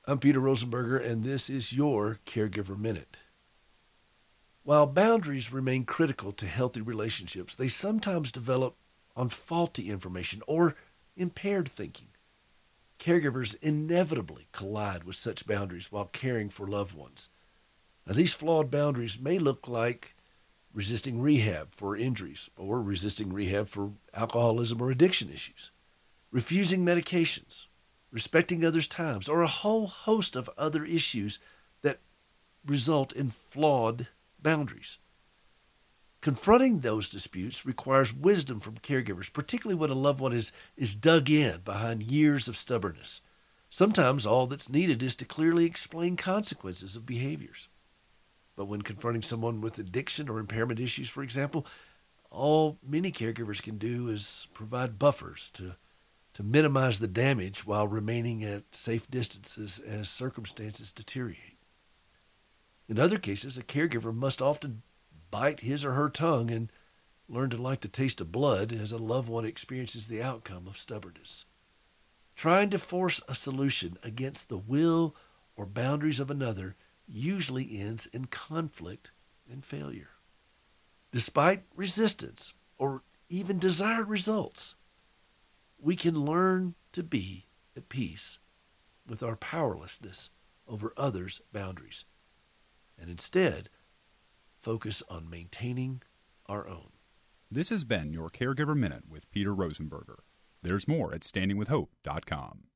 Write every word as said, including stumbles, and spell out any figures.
I'm Peter Rosenberger, and this is your Caregiver Minute. While boundaries remain critical to healthy relationships, they sometimes develop on faulty information or impaired thinking. Caregivers inevitably collide with such boundaries while caring for loved ones. Now, these flawed boundaries may look like resisting rehab for injuries or resisting rehab for alcoholism or addiction issues, refusing medications, respecting others' times, or a whole host of other issues that result in flawed boundaries. Confronting those disputes requires wisdom from caregivers, particularly when a loved one is, is dug in behind years of stubbornness. Sometimes all that's needed is to clearly explain consequences of behaviors. But when confronting someone with addiction or impairment issues, for example, all many caregivers can do is provide buffers to, to minimize the damage while remaining at safe distances as circumstances deteriorate. In other cases, a caregiver must often bite his or her tongue and learn to like the taste of blood as a loved one experiences the outcome of stubbornness. Trying to force a solution against the will or boundaries of another usually ends in conflict and failure. Despite resistance or even desired results, we can learn to be at peace with our powerlessness over others' boundaries, and instead focus on maintaining our own. This has been your Caregiver Minute with Peter Rosenberger. There's more at standing with hope dot com.